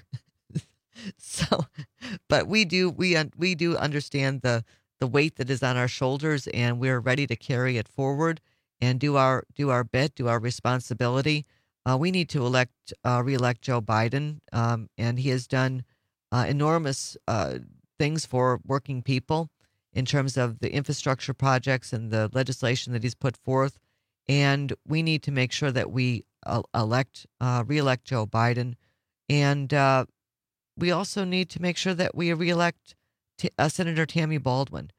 so, but we do, we, we do understand the, the weight that is on our shoulders, and we're ready to carry it forward and do our do our bit, do our responsibility. Uh, we need to elect, uh, reelect Joe Biden, um, and he has done uh, enormous uh, things for working people in terms of the infrastructure projects and the legislation that he's put forth. And we need to make sure that we uh, elect, uh, reelect Joe Biden, and uh, we also need to make sure that we reelect T- uh, Senator Tammy Baldwin.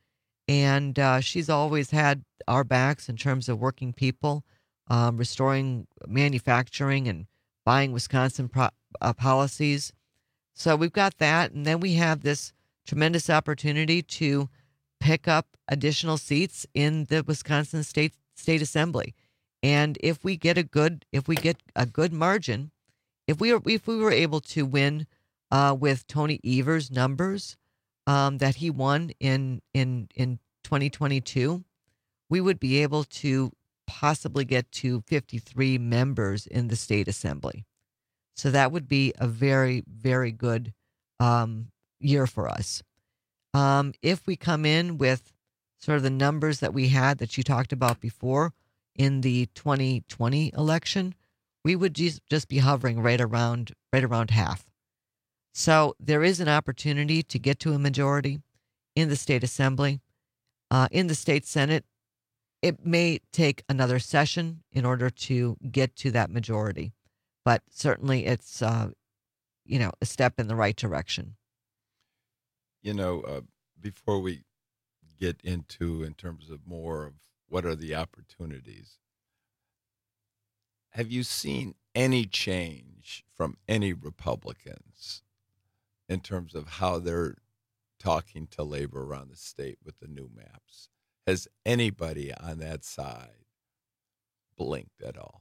And uh, she's always had our backs in terms of working people, um, restoring manufacturing and buying Wisconsin pro- uh, policies. So we've got that. And then we have this tremendous opportunity to pick up additional seats in the Wisconsin State State Assembly. And if we get a good, if we get a good margin, if we are, if we were able to win uh, with Tony Evers' numbers um, that he won in in in twenty twenty-two, we would be able to possibly get to fifty-three members in the state assembly. So that would be a very, very good um, year for us. Um, if we come in with sort of the numbers that we had that you talked about before in the twenty twenty election, we would just, just be hovering right around right around half. So there is an opportunity to get to a majority in the state assembly. Uh, in the state Senate, it may take another session in order to get to that majority, but certainly it's uh, you know a step in the right direction. You know, uh, before we get into in terms of more of what are the opportunities, have you seen any change from any Republicans in terms of how they're talking to labor around the state with the new maps? Has anybody on that side blinked at all?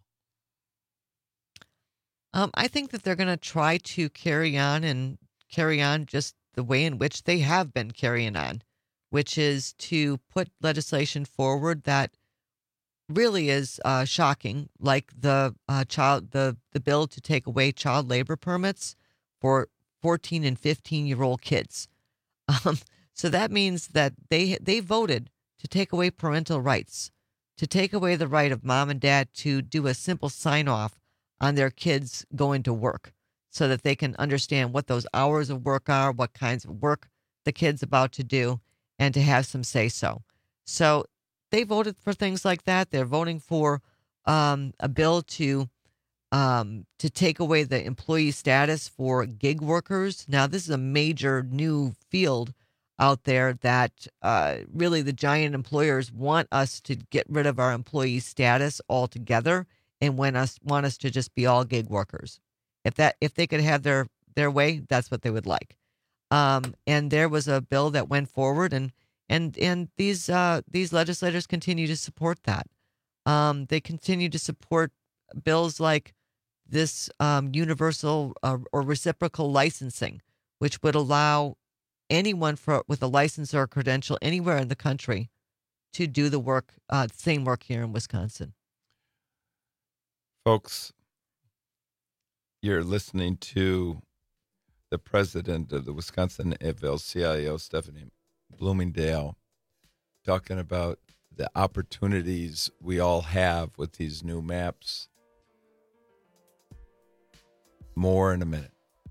Um, I think that they're going to try to carry on and carry on just the way in which they have been carrying on, which is to put legislation forward that really is uh, shocking, like the uh, child the the bill to take away child labor permits for fourteen and fifteen year old kids. Um, so that means that they they voted to take away parental rights, to take away the right of mom and dad to do a simple sign off on their kids going to work, so that they can understand what those hours of work are, what kinds of work the kid's about to do, and to have some say so. So they voted for things like that. They're voting for um, a bill to um, to take away the employee status for gig workers. Now, this is a major new field out there that uh, really the giant employers want us to get rid of our employee status altogether and want us want us to just be all gig workers. If that if they could have their their way, that's what they would like. Um, and there was a bill that went forward, and and and these uh, these legislators continue to support that. Um, they continue to support bills like this um, universal uh, or reciprocal licensing, which would allow anyone for with a license or a credential anywhere in the country to do the work, uh, same work here in Wisconsin. Folks, you're listening to the president of the Wisconsin A F L C I O, Stephanie Bloomingdale, talking about the opportunities we all have with these new maps. More in a minute.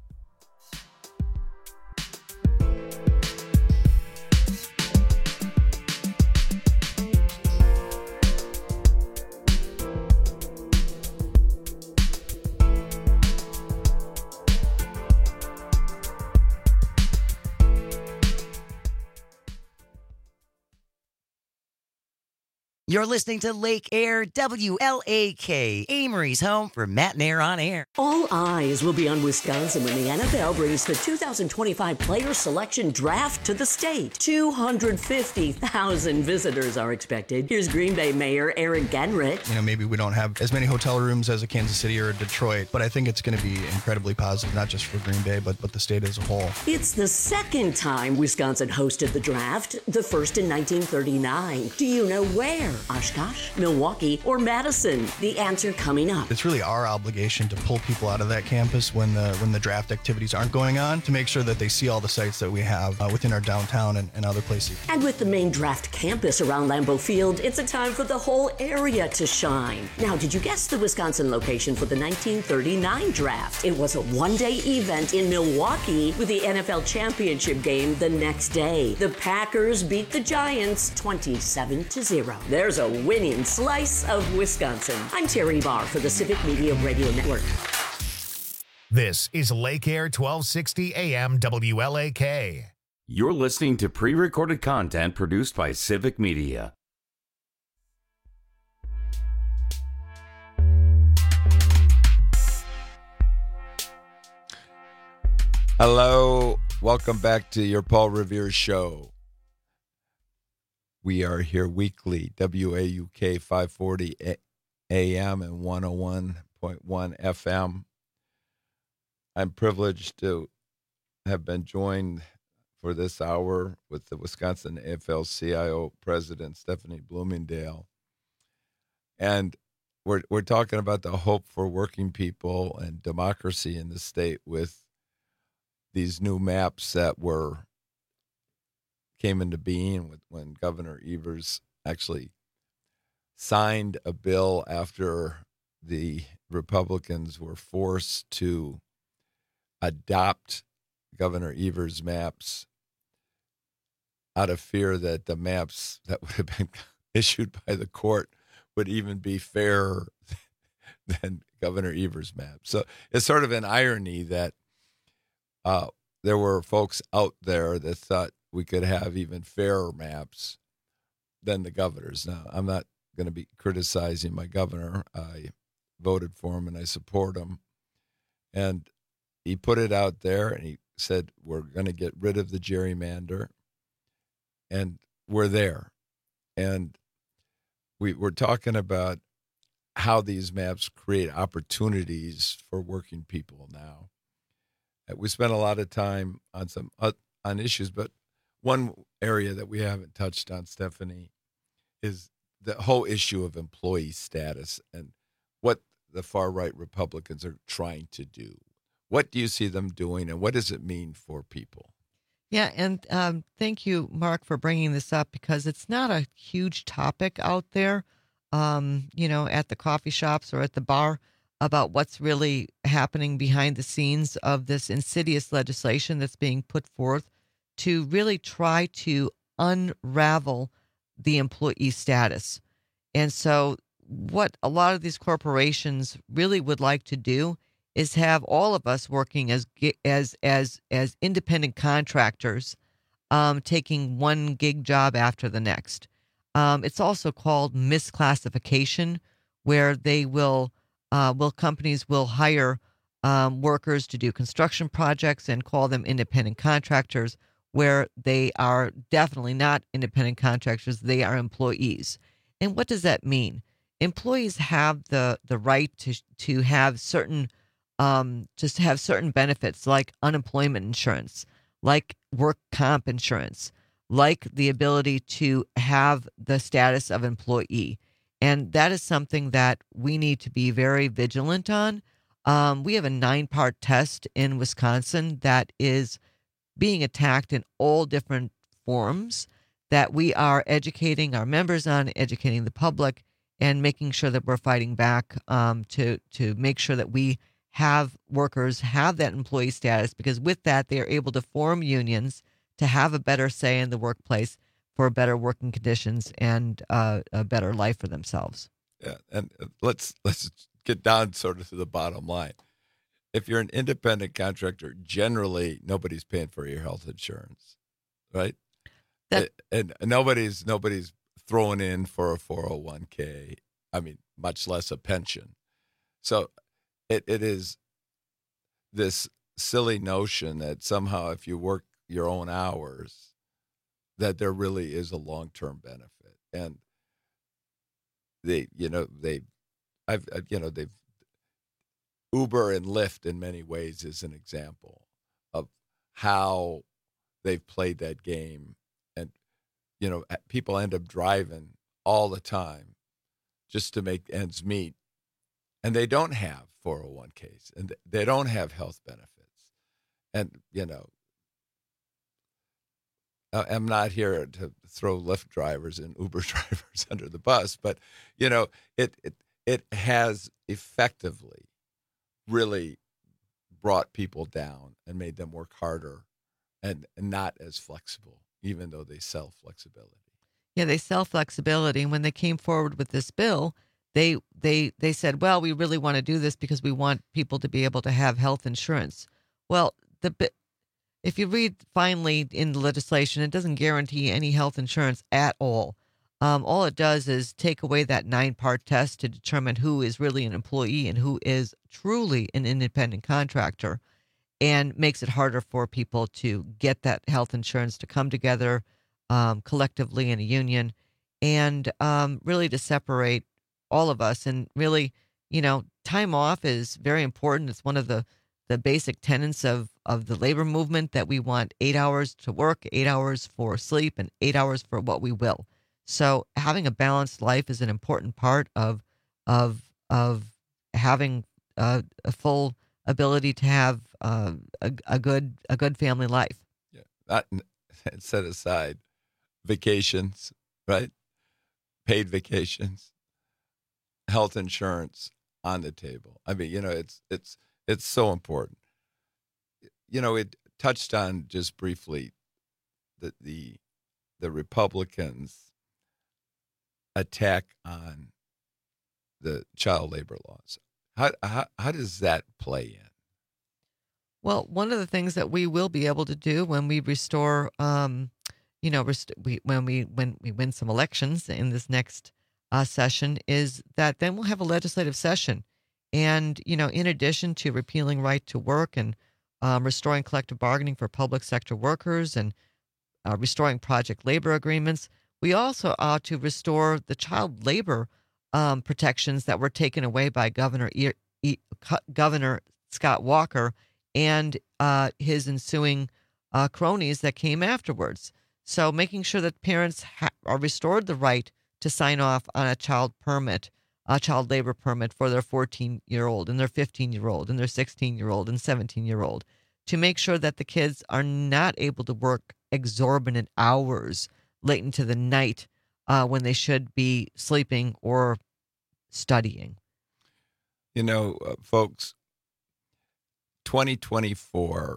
You're listening to Lake Air W L A K, Amory's home for Matt and Air on Air. All eyes will be on Wisconsin when the N F L brings the two thousand twenty-five Player Selection Draft to the state. two hundred fifty thousand visitors are expected. Here's Green Bay Mayor Eric Genrich. You know, maybe we don't have as many hotel rooms as a Kansas City or a Detroit, but I think it's going to be incredibly positive, not just for Green Bay, but, but the state as a whole. It's the second time Wisconsin hosted the draft, the first in nineteen thirty-nine. Do you know where? Oshkosh, Milwaukee, or Madison? The answer coming up. It's really our obligation to pull people out of that campus when the when the draft activities aren't going on, to make sure that they see all the sites that we have uh, within our downtown and, and other places. And with the main draft campus around Lambeau Field, it's a time for the whole area to shine. Now, did you guess the Wisconsin location for the nineteen thirty-nine draft? It was a one-day event in Milwaukee with the N F L championship game the next day. The Packers beat the Giants twenty-seven to zero. There's a winning slice of Wisconsin. I'm Terry Barr for the Civic Media Radio Network. This is Lake Air twelve sixty A M W L A K. You're listening to pre-recorded content produced by Civic Media. Hello, welcome back to your Paul Revere Show. We are here weekly, W A U K five forty A M and one oh one point one F M. I'm privileged to have been joined for this hour with the Wisconsin A F L C I O President Stephanie Bloomingdale. And we're we're talking about the hope for working people and democracy in the state with these new maps that were came into being with when Governor Evers actually signed a bill after the Republicans were forced to adopt Governor Evers' maps out of fear that the maps that would have been issued by the court would even be fairer than Governor Evers' map. So it's sort of an irony that uh, there were folks out there that thought we could have even fairer maps than the governor's. Now, I'm not going to be criticizing my governor. I voted for him and I support him. And he put it out there and he said, we're going to get rid of the gerrymander. And we're there. And we, we're talking about how these maps create opportunities for working people now. We spent a lot of time on some uh, on issues, but one area that we haven't touched on, Stephanie, is the whole issue of employee status and what the far-right Republicans are trying to do. What do you see them doing, and what does it mean for people? Yeah, and um, thank you, Mark, for bringing this up because it's not a huge topic out there, um, you know, at the coffee shops or at the bar about what's really happening behind the scenes of this insidious legislation that's being put forth to really try to unravel the employee status. And so what a lot of these corporations really would like to do is have all of us working as as as as independent contractors, um, taking one gig job after the next. Um, it's also called misclassification, where they will uh, will companies will hire um, workers to do construction projects and call them independent contractors, where they are definitely not independent contractors; they are employees. And what does that mean? Employees have the the right to to have certain Um, just to have certain benefits like unemployment insurance, like work comp insurance, like the ability to have the status of employee. And that is something that we need to be very vigilant on. Um, we have a nine-part test in Wisconsin that is being attacked in all different forms that we are educating our members on, educating the public, and making sure that we're fighting back um, to to make sure that we have workers have that employee status, because with that, they are able to form unions to have a better say in the workplace for better working conditions and uh, a better life for themselves. Yeah, and let's let's get down sort of to the bottom line. If you're an independent contractor, generally nobody's paying for your health insurance, right? That, and nobody's nobody's throwing in for a four oh one k. I mean, much less a pension. So It it is this silly notion that somehow if you work your own hours, that there really is a long-term benefit. And they, you know, they, I've, I've you know, they've Uber and Lyft in many ways is an example of how they've played that game. And, you know, people end up driving all the time just to make ends meet. And they don't have four oh one k's, and they don't have health benefits. And, you know, I'm not here to throw Lyft drivers and Uber drivers under the bus, but, you know, it it, it has effectively really brought people down and made them work harder and, and not as flexible, even though they sell flexibility. Yeah, they sell flexibility. And when they came forward with this bill, They they they said, well, we really want to do this because we want people to be able to have health insurance. Well, the if you read finely in the legislation, it doesn't guarantee any health insurance at all. Um, all it does is take away that nine-part test to determine who is really an employee and who is truly an independent contractor, and makes it harder for people to get that health insurance, to come together um, collectively in a union, and um, really to separate all of us. And really, you know, time off is very important. It's one of the, the basic tenets of, of the labor movement, that we want eight hours to work, eight hours for sleep, and eight hours for what we will. So having a balanced life is an important part of of of having a, a full ability to have uh, a, a good a good family life. Yeah, that set aside vacations, right? Paid vacations, health insurance on the table. I mean, you know, it's it's it's so important. You know, it touched on just briefly that the the Republicans' attack on the child labor laws. How, how how does that play in? Well, one of the things that we will be able to do when we restore, um, you know, rest- we, when we when we win some elections in this next uh, session, is that then we'll have a legislative session, and you know, in addition to repealing right to work and um, restoring collective bargaining for public sector workers and uh, restoring project labor agreements, we also ought to restore the child labor um, protections that were taken away by Governor e- e- Governor Scott Walker and uh, his ensuing uh, cronies that came afterwards. So making sure that parents ha- are restored the right to sign off on a child permit, a child labor permit for their fourteen-year-old and their fifteen-year-old and their sixteen-year-old and seventeen-year-old, to make sure that the kids are not able to work exorbitant hours late into the night uh, when they should be sleeping or studying. You know, uh, folks, twenty twenty-four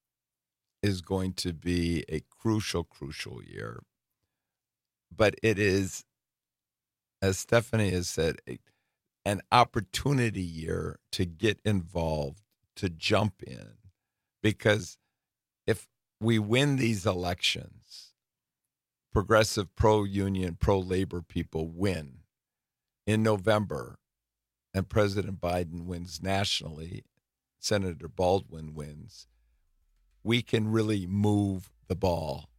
is going to be a crucial, crucial year. But it is, as Stephanie has said, a, an opportunity year to get involved, to jump in. Because if we win these elections, progressive, pro-union, pro-labor people win in November, and President Biden wins nationally, Senator Baldwin wins, we can really move the ball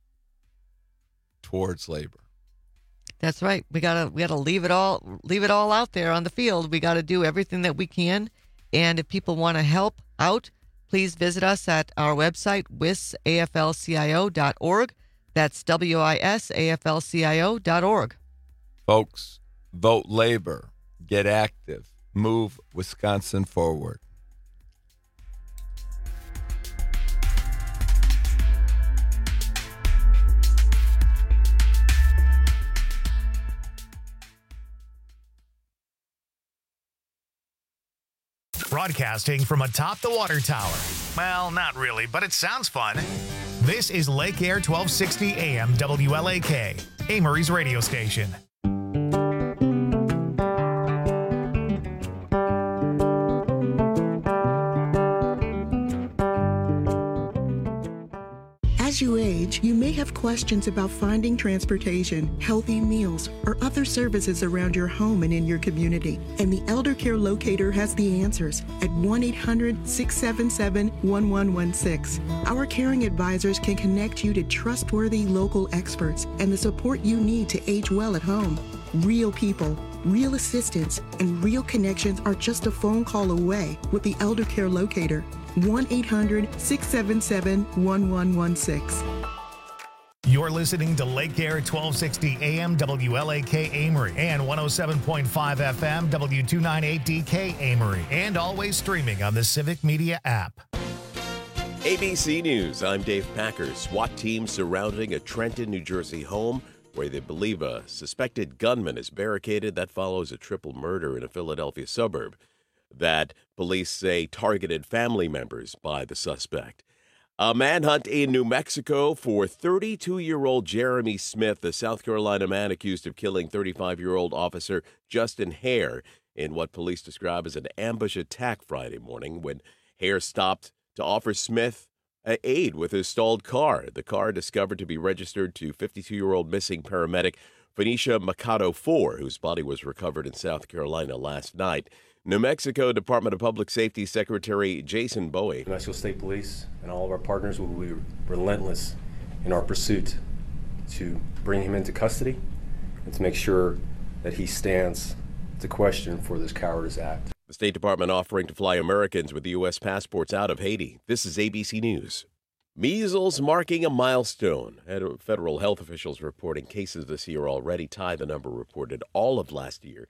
towards labor. That's right. We gotta we gotta leave it all leave it all out there on the field. We gotta do everything that we can. And if people want to help out, please visit us at our website, wis a f l c i o dot org. That's W I S A F L C I O dot org. Folks, vote labor. Get active. Move Wisconsin forward. Broadcasting from atop the water tower. Well, not really, but it sounds fun. This is Lake Air twelve sixty A M W L A K, Amory's radio station. As you age, you may have questions about finding transportation, healthy meals, or other services around your home and in your community. And the Elder Care Locator has the answers at one eight hundred, six seven seven, one one one six. Our caring advisors can connect you to trustworthy local experts and the support you need to age well at home. Real people, real assistance, and real connections are just a phone call away with the Elder Care Locator. one eight hundred, six seven seven, one one one six. You're listening to Lake Air twelve sixty A M W L A K Amory and one oh seven point five F M W two ninety-eight D K Amory, and always streaming on the Civic Media app. A B C News, I'm Dave Packer. SWAT team surrounding a Trenton, New Jersey home where they believe a suspected gunman is barricaded. That follows a triple murder in a Philadelphia suburb that police say targeted family members by the suspect. A manhunt in New Mexico for thirty-two-year-old Jeremy Smith, the South Carolina man accused of killing thirty-five-year-old officer Justin Hare in what police describe as an ambush attack Friday morning when Hare stopped to offer Smith aid with his stalled car. The car discovered to be registered to fifty-two-year-old missing paramedic Phoenicia Mikado four, whose body was recovered in South Carolina last night. New Mexico Department of Public Safety Secretary Jason Bowie. New Mexico State Police and all of our partners will be relentless in our pursuit to bring him into custody and to make sure that he stands to question for this cowardice act. The State Department offering to fly Americans with U S passports out of Haiti. This is A B C News. Measles marking a milestone. Federal health officials reporting cases this year already tie the number reported all of last year